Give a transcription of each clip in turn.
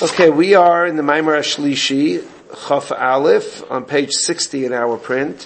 Okay, we are in the Maimar Shlishi, Chaf Aleph, on page 60 in our print.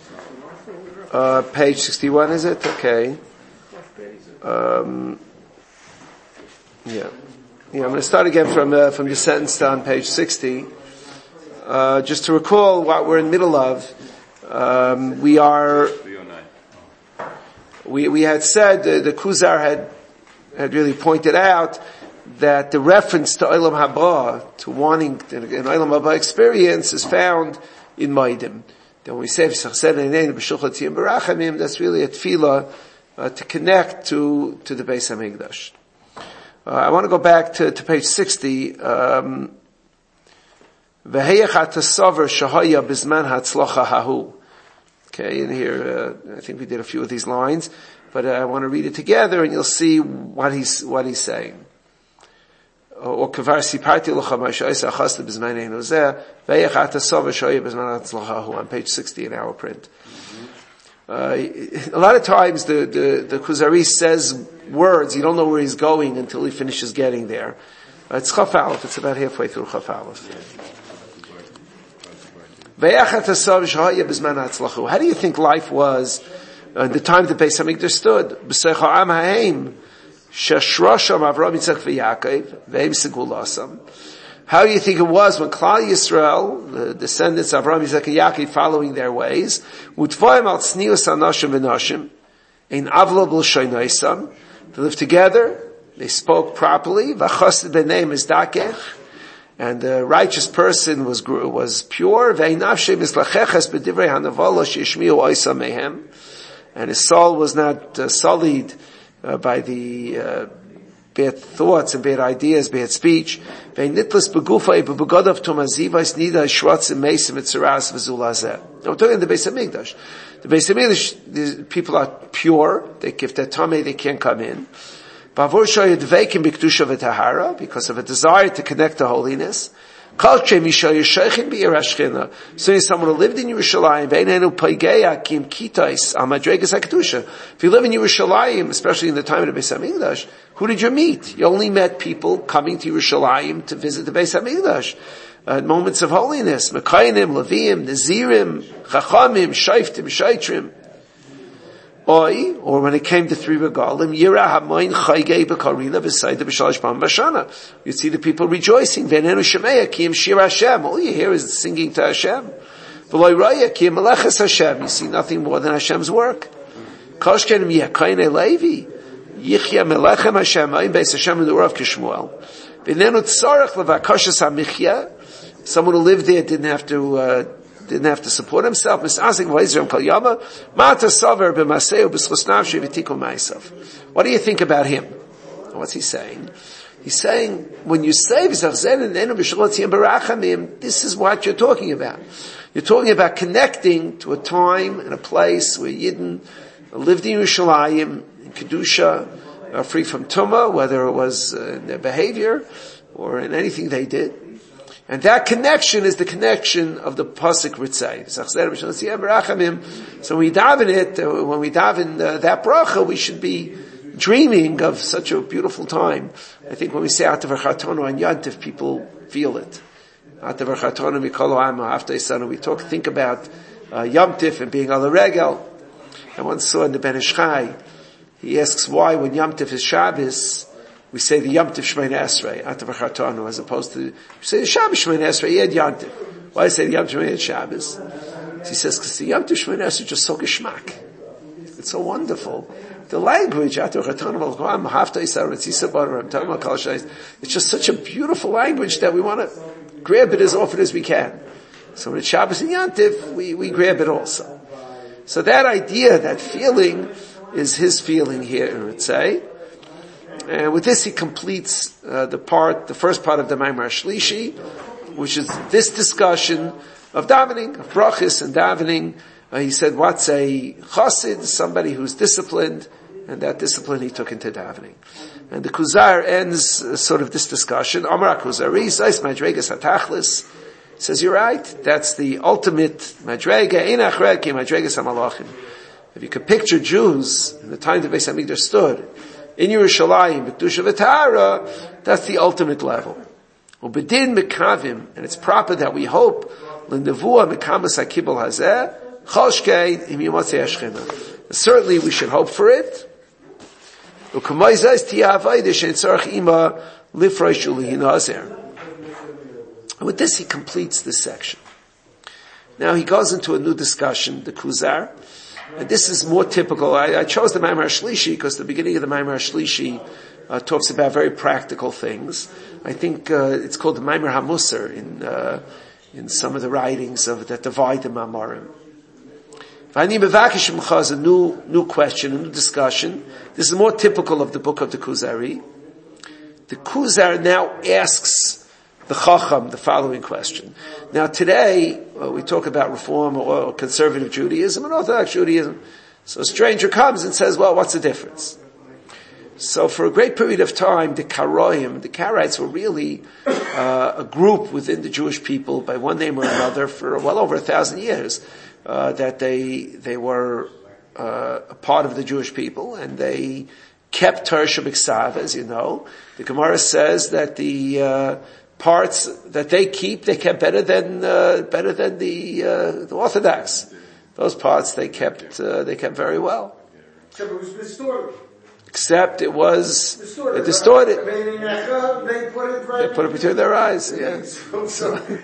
Page 61, is it? Okay. I'm going to start again from the sentence on page 60. Just to recall what we're in the middle of, we had said, the Kuzar had really pointed out that the reference to Olam Haba, to wanting an Olam Haba experience, is found in Maidim. Then when we say, that's really a tefillah to connect to the Beis HaMikdash. I want to go back to page 60. Okay, in here, I think we did a few of these lines, but I want to read it together and you'll see what he's saying. Or kavar siparti locha ma'ashaisa achasta b'zmanei nozeh ve'yachat hasova shoya b'zman hatzlachahu on page 60 in our print. A lot of times the Kuzari says words, you don't know where he's going until he finishes getting there. It's Chaf Aleph, it's about halfway through Chaf Aleph. Ve'yachat hasova shoya b'zman hatzlachahu. How do you think life was in the time the Beis HaMikdash stood? B'secha am ha'eim. Shashrasham Avram Yitzchak v'Yaakov ve'im segulasam. How do you think it was when Klal Yisrael, the descendants of Avram Yitzchak and Yaakov, following their ways, utvoim al tznius anashim v'nashim, ein avlabel shaynaisam, they lived together, they spoke properly, v'chassid b'neim izdakech, and the righteous person was pure, ve'inavshem islachechas b'divrei hanavala sheishmiu oisa mehem, and his soul was not sullied by the bad thoughts and bad ideas, bad speech. Now we're talking in the Beis HaMikdash. The Beis HaMikdash, the people are pure. If they're tamei, they can't come in. Because of a desire to connect to holiness. So someone who lived in Yerushalayim, if you live in Yerushalayim, especially in the time of the Beis HaMikdash, who did you meet? You only met people coming to Yerushalayim to visit the Beis HaMikdash. At moments of holiness, Mekayim, Leviim, Nazirim, Chachamim, Shaiftim, Shaitrim. Or when it came to three regalim, you'd see the people rejoicing. All you hear is singing to Hashem. You see nothing more than Hashem's work. Someone who lived there didn't have to support himself. What do you think about him? What's he saying? He's saying, when you say, this is what you're talking about. You're talking about connecting to a time and a place where Yidden lived in Yerushalayim, in Kedusha, free from Tumah, whether it was in their behavior or in anything they did. And that connection is the connection of the pasuk Ritzay. So when we daven it, when we daven that bracha, we should be dreaming of such a beautiful time. I think when we say Atav Chatonu on Yantif, people feel it. Atav Chatonu Mikol Ha'am Ha'aftei Sanu. We think about Yom Tif and being al regel. I once saw in the Ben Ish Chai, he asks why when Yom Tif is Shabbos, we say the Yom Tif Shmein Esrei, Atav Chatonu, as opposed to, we say the Shabbos Shmein Esrei, Yed Yom Tif. Why say the Yom Tif Shmein Shabbos? He says, because the Yom Tif Shmein Esrei is just so geschmack. It's so wonderful. The language, Atav Chatonu, it's just such a beautiful language that we want to grab it as often as we can. So when it's Shabbos and Yom Tif, we grab it also. So that idea, that feeling, is his feeling here in Ritzay. And with this he completes the first part of the Maimar Shlishi, which is this discussion of davening, of brachis and davening. He said, what's a chassid? Somebody who's disciplined, and that discipline he took into davening. And the Kuzar ends sort of this discussion. Amar Kuzari, Zais Madregas Hatachlis. He says, you're right, that's the ultimate Madrega, Ein Achred Ki Madregas HaMalachim. If you could picture Jews in the time the Beis HaMikdash stood, in Yerushalayim, B'Kedusha V'Tahara, that's the ultimate level. Ubedin mekavim, and it's proper that we hope, l'nevua mekamas hakibul hazeh, chalshkein im yomatzei hashchina. Certainly we should hope for it. U'kamayzais tiyah avayde shein tzarech ima lifrosh ulihina azer. And with this he completes this section. Now he goes into a new discussion, the Kuzar, and this is more typical. I chose the Maimar Shlishi because the beginning of the Maimar Shlishi talks about very practical things. I think it's called the Maimar HaMusar in some of the writings that divide the Mamarim. V'ani mevakesh m'cha is a new question, a new discussion. This is more typical of the book of the Kuzari. The Kuzar now asks the Chacham the following question. Now today, we talk about Reform or Conservative Judaism and Orthodox Judaism. So a stranger comes and says, well, what's the difference? So for a great period of time, the Karaites were really a group within the Jewish people by one name or another for well over 1,000 years, that they were a part of the Jewish people, and they kept Torah Shebiksav, as you know. The Gemara says that the parts that they kept better than the Orthodox. Those parts they kept very well. Except it was distorted. Except it was distorted. They put it between their eyes. Yes. The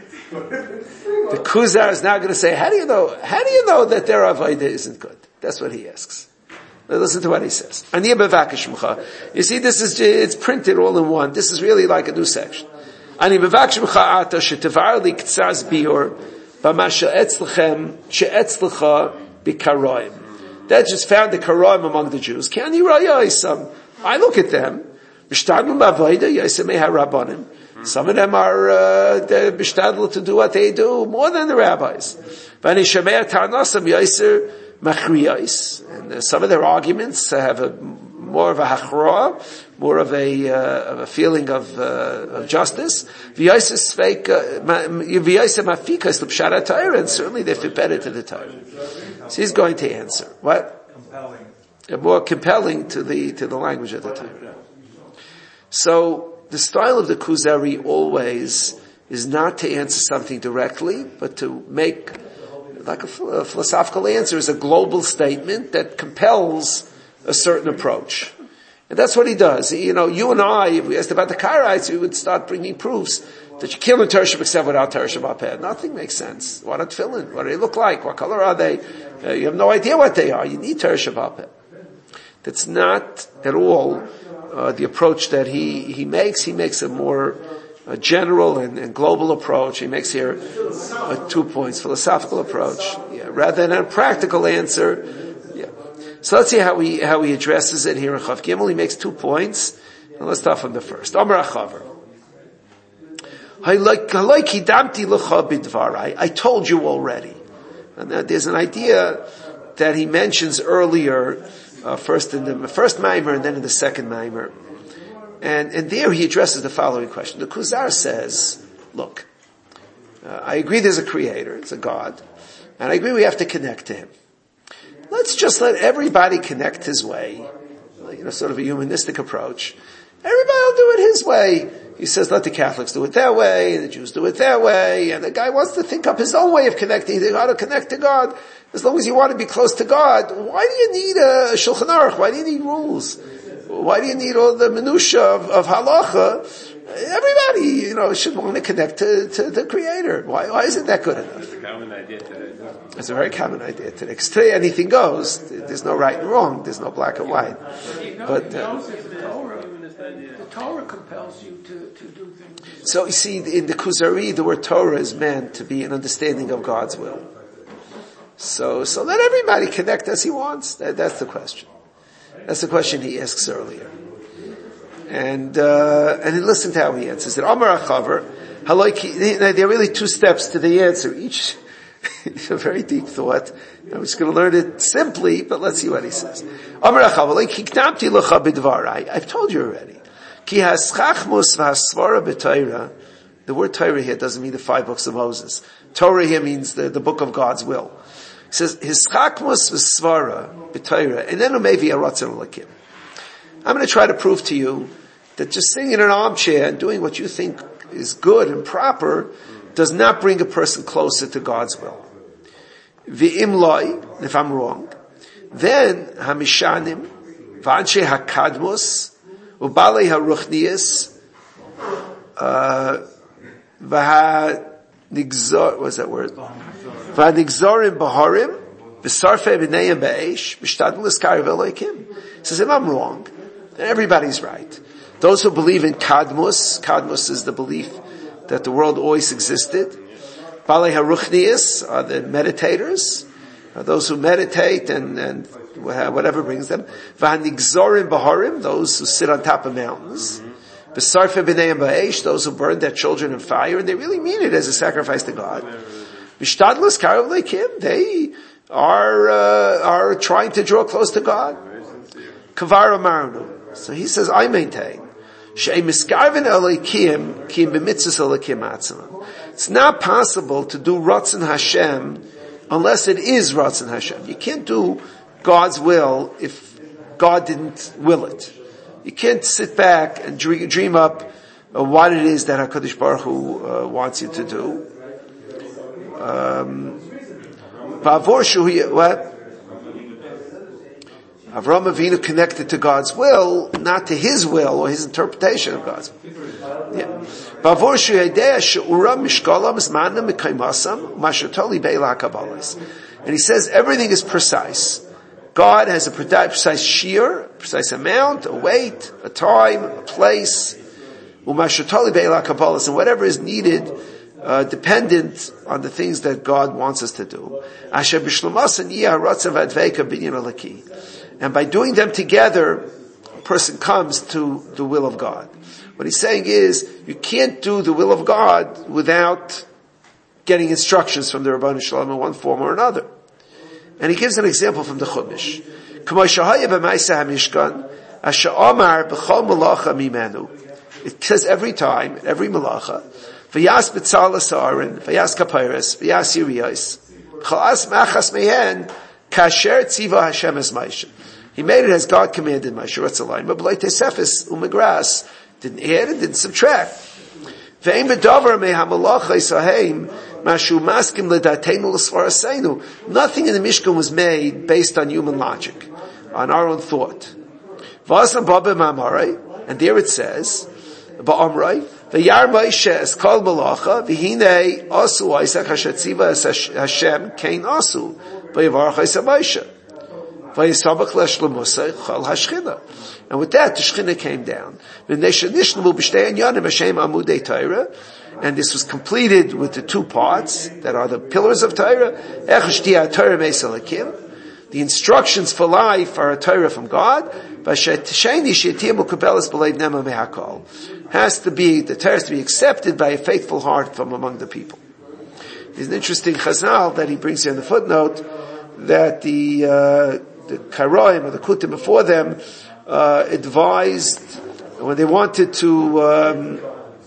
Kuzar is now going to say, how do you know that their avodah isn't good? That's what he asks. Now listen to what he says. You see, it's printed all in one. This is really like a new section. Ani mevakesh m'cha ata shetevar li k'tzaz biur b'ma she'etzlechem she'etzlecha b'karoim. That just found the karoim among the Jews. Ki ani ra'yosam. I look at them. B'shtadlu ma'avoda yosemei ha'rabbanim. Some of them are they're b'shtadlu to do what they do more than the rabbis. V'ani shemei ta'anasam yoser machriyos. And some of their arguments have more of a hachra, more of a feeling of justice. And certainly they fit better to the Torah. So he's going to answer. What? Compelling. More compelling to the language of the Torah. So the style of the Kuzari always is not to answer something directly, but to make like a philosophical answer is a global statement that compels a certain approach. And that's what he does. You and I, if we asked about the Karaites, we would start bringing proofs that you kill in Torah Shebiksav without Torah Shebapeh. Nothing makes sense. What are tefillin? What do they look like? What color are they? You have no idea what they are. You need Torah Shebapeh. That's not at all the approach that he makes. He makes a more general and global approach. He makes here 2 points, philosophical approach, rather than a practical answer. So let's see how he addresses it here in Chav Gimel. He makes 2 points, and let's start from the first. Amar Achavar. I told you already. And there's an idea that he mentions earlier, first in the first Maimer and then in the second Maimer. And there he addresses the following question. The Kuzar says, look, I agree there's a creator, it's a God, and I agree we have to connect to him. Let's just let everybody connect his way, sort of a humanistic approach. Everybody will do it his way. He says, let the Catholics do it their way, the Jews do it their way, and the guy wants to think up his own way of connecting. They got to connect to God. As long as you want to be close to God, why do you need a Shulchan Aruch? Why do you need rules? Why do you need all the minutia of halacha? Everybody, should want to connect to the Creator. Why isn't that good enough? It's a common idea today. It's a very common idea today. Because today anything goes. There's no right and wrong. There's no black and white. But the Torah compels you to do things. So you see, in the Kuzari, the word Torah is meant to be an understanding of God's will. So let everybody connect as he wants. That's the question. That's the question he asks earlier. And listen to how he answers it. Amar Achavar, there are really 2 steps to the answer. Each is a very deep thought. I'm just going to learn it simply, but let's see what he says. Amar Achavar, I've told you already. Ki haschachmus v'hasvara b'Torah. The word Torah here doesn't mean the 5 books of Moses. Torah here means the book of God's will. It says, hischachmus v'svara b'Torah, and then maybe a ratzon l'kim. I'm going to try to prove to you that just sitting in an armchair and doing what you think is good and proper does not bring a person closer to God's will. V'im loy, if I'm wrong, then hamishanim, v'anshe hakadmus, u'balei haruchnius, v'hanigzor, what's that word? V'hanigzorim baharim, v'sarfei b'neiim b'eish, v'shtadlu l'skariv eloikim. He says, if I'm wrong, then everybody's right. Those who believe in kadmus is the belief that the world always existed. Balei haruchnius are the meditators, those who meditate and whatever brings them. V'hanigzorim baharim, those who sit on top of mountains. V'sarfei b'neiim ba'esh, those who burn their children in fire, and they really mean it as a sacrifice to God. V'shtadlu l'skariv eloikim, they are trying to draw close to God. Kavar amarnu. So he says, I maintain, it's not possible to do Ratzon Hashem unless it is Ratzon Hashem. You can't do God's will if God didn't will it. You can't sit back and dream up what it is that HaKadosh Baruch Hu wants you to do. What? Avraham Avinu connected to God's will, not to his will or his interpretation of God's will. Yeah. And he says everything is precise. God has a precise shear, a precise amount, a weight, a time, a place, and whatever is needed, dependent on the things that God wants us to do. And by doing them together, a person comes to the will of God. What he's saying is, you can't do the will of God without getting instructions from the Rabban Shalom in one form or another. And he gives an example from the Chumash. It says every time, every malacha, V'yas b'tzal Aaron, v'yas kapayres, v'yas yiriyos, chalas machas mehen, kasher tziva Hashem es Moshe. He made it as God commanded Moshe, Ratzalayim, but b'lei tesefes umegras, didn't add and didn't subtract. V'ein b'davar mehamalacha isaheim, mashu maskim l'dateinu l'svaraseinu. Nothing in the Mishkan was made based on human logic, on our own thought. V'asam b'abim amarei, and there it says, ba'amrei, V'yar Moshe es kol malacha, v'hinei asu Isaac hashatziva es Hashem kein asu, v'yavarach es Moshe. V'yisabach le'shlemusay chol hashchina. And with that, the Shechina came down. V'nesha nishnavu b'shtei anyanim Hashem amudei Torah, and this was completed with the two parts that are the pillars of Torah. Ech shtiyah Torah meis alakim. The instructions for life are a Torah from God. V'sheni she'tiyah mukabelas b'leiv nema mehakol. The Torah has to be accepted by a faithful heart from among the people. There's an interesting chazal that he brings here in the footnote that the Karaim or the Kutim before them advised when they wanted to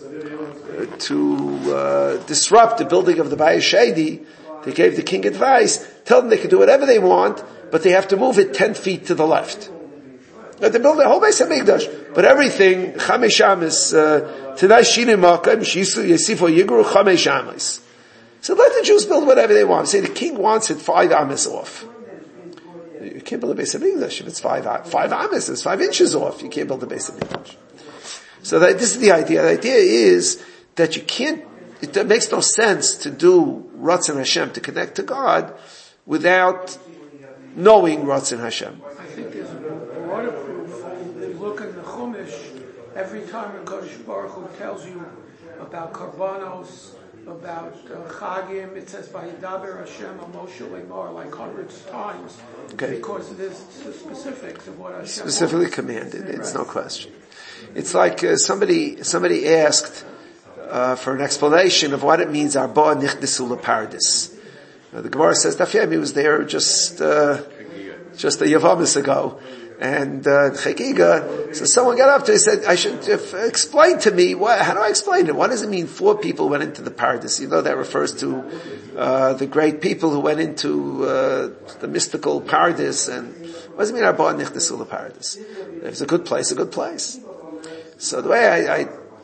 disrupt the building of the Bayis Sheni. They gave the king advice, tell them they can do whatever they want, but they have to move it 10 feet to the left. They build the whole Beis HaMikdash, but everything, Chamesh Amis, Tanai Shinim Makam, Yisifo Yigru, Chamesh Amis. So let the Jews build whatever they want. Say the king wants it 5 Amis off. You can't build a Beis HaMikdash if it's 5 Amis, it's 5 inches off. You can't build a Beis HaMikdash. So this is the idea. The idea is that you can't, it makes no sense to do Ratzon Hashem, to connect to God, without knowing Ratzon Hashem. I think there's a broader proof. If you look at the Chumash, every time HaKadosh Baruch Hu tells you about Karbanos, about Chagim, it says Vayidaber Hashem Moshe Lemar like hundreds of times, because there's the specifics of what Hashem specifically wants. Commanded. It's no question. It's like somebody asked for an explanation of what it means Arba Nichdesu LeParadis. The Gemara says Daf Yomi was there just a Yavamis ago, and Chagiga. So someone got up to him and said, "I should explain to me how do I explain it? What does it mean 4 people went into the paradise? You know that refers to the great people who went into the mystical paradise. And what does it mean Arba Nichdesu LeParadis? If it's a good place, a good place. So the way I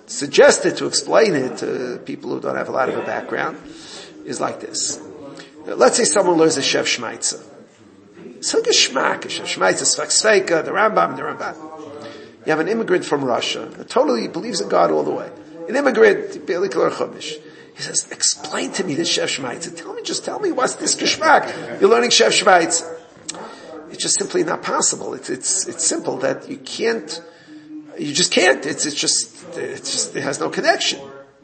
suggested to explain it to people who don't have a lot of a background is like this. Let's say someone learns a Shev Shmaitza. So geschmack, Shev Shmaitza, Sfek Sveika, the Rambam. You have an immigrant from Russia that totally believes in God all the way. An immigrant, barely Klar Chumash. He says, explain to me this Shev Shmaitza. Tell me what's this geschmack? You're learning Shev Shmaitza. It's just simply not possible. It's simple that you just can't. It has no connection.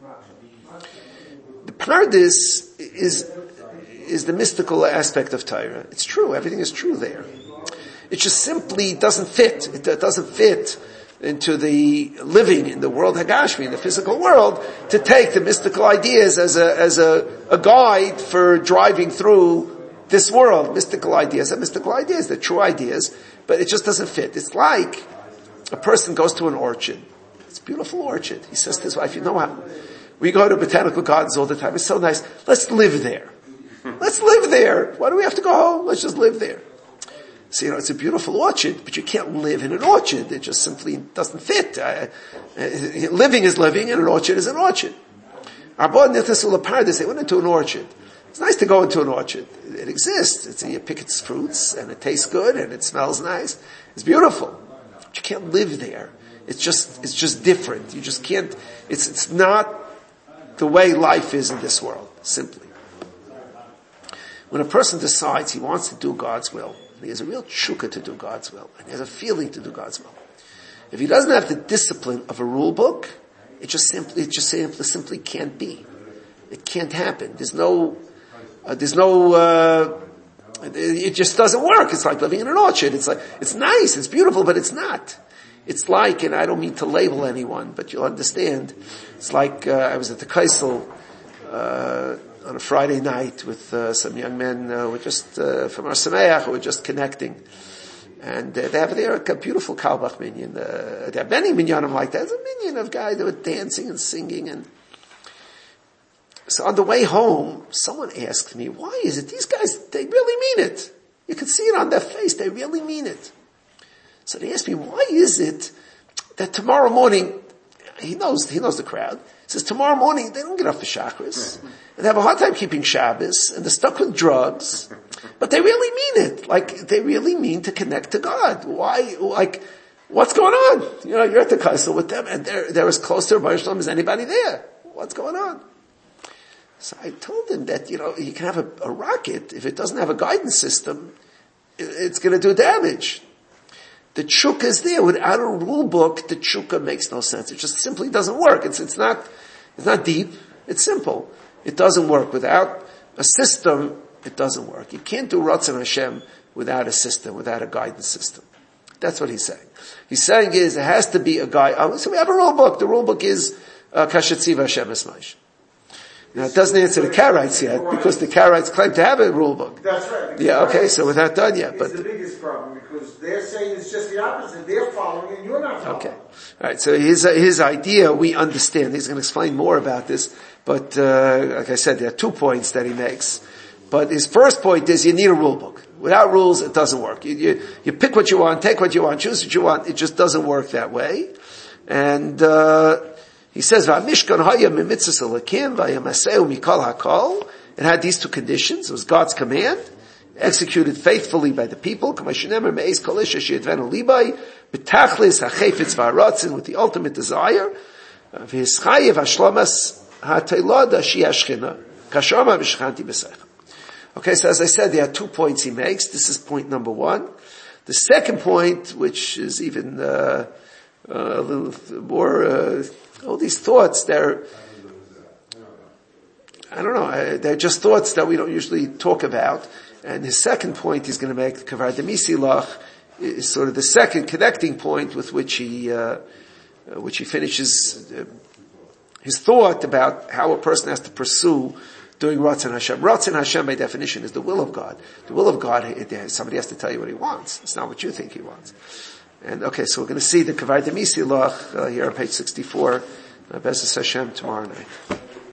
The Pardes is the mystical aspect of Torah. It's true. Everything is true there. It just simply doesn't fit. It doesn't fit into the living in the world Hagashmi, in the physical world, to take the mystical ideas as a guide for driving through this world. Mystical ideas, they're true ideas, but it just doesn't fit. It's like a person goes to an orchard. It's a beautiful orchard. He says to his wife, we go to botanical gardens all the time. It's so nice. Let's live there. Let's live there. Why do we have to go home? Let's just live there. So, it's a beautiful orchard, but you can't live in an orchard. It just simply doesn't fit. Living is living, and an orchard is an orchard. Arbon Nithasul Pardes, they went into an orchard. It's nice to go into an orchard. It exists. You pick its fruits, and it tastes good, and it smells nice. It's beautiful. But you can't live there. It's just different. You just can't, it's not the way life is in this world, simply. When a person decides he wants to do God's will, and he has a real chukka to do God's will, and he has a feeling to do God's will, if he doesn't have the discipline of a rule book, it just simply can't be. It can't happen. It just doesn't work. It's like living in an orchard. It's nice, it's beautiful, but it's not. It's like, and I don't mean to label anyone, but you'll understand, it's like, I was at the Kaisel, on a Friday night with, some young men, who were just, from our Sameach, who were just connecting. And, they have there a beautiful Kalbach minyan. They have many minyanim like that. There's a minyan of guys that were dancing and singing, and so on the way home, someone asked me, why is it these guys, they really mean it. You can see it on their face, they really mean it. So they asked me, why is it that tomorrow morning, he knows the crowd, he says tomorrow morning they don't get off the chakras, and they have a hard time keeping Shabbos, and they're stuck with drugs, but they really mean it. Like, they really mean to connect to God. Why, what's going on? You're at the Kaisel with them, and they're as close to Rebbe Shalom as anybody there. What's going on? So I told him that, you can have a rocket, if it doesn't have a guidance system, it's going to do damage. The tshuka is there. Without a rule book, the tshuka makes no sense. It just simply doesn't work. It's not deep. It's simple. It doesn't work. Without a system, it doesn't work. You can't do Ratzon Hashem without a system, without a guidance system. That's what he's saying. He's saying is, it has to be a guide. So we have a rule book. The rule book is, Kashetziv Hashem Esmaish. Now, it doesn't answer the Karaites yet, because the Karaites claim to have a rule book. That's right. Yeah, okay, so we're not done yet. It's the biggest problem, because they're saying it's just the opposite. They're following and you're not following. Okay. Alright, so his idea, we understand. He's going to explain more about this, but, like I said, there are 2 points that he makes. But his first point is you need a rule book. Without rules, it doesn't work. You pick what you want, take what you want, choose what you want. It just doesn't work that way. And, he says, "V'amishkan haya mimitzvos Elokim v'yamaseu mikol hakol." It had these 2 conditions. It was God's command, executed faithfully by the people. K'mashenemer me'ez kol isha she'yadvenu libay b'tachlis ha'chefetz v'haratzin, with the ultimate desire. V'hischayev hashlomas ha'teilada she'ashchina kashama v'shchanti b'seichel. Okay, so as I said, there are 2 points he makes. This is point number 1. The second point, which is even a little more. All these thoughts, they're just thoughts that we don't usually talk about. And his second point he's going to make, Kavar Demisilach, is sort of the second connecting point with which he finishes his thought about how a person has to pursue doing Ratzon Hashem. Ratzon Hashem, by definition, is the will of God. The will of God, somebody has to tell you what he wants. It's not what you think he wants. And okay, so we're going to see the Kavar Demisilach here on page 64, Bezos Hashem, tomorrow night.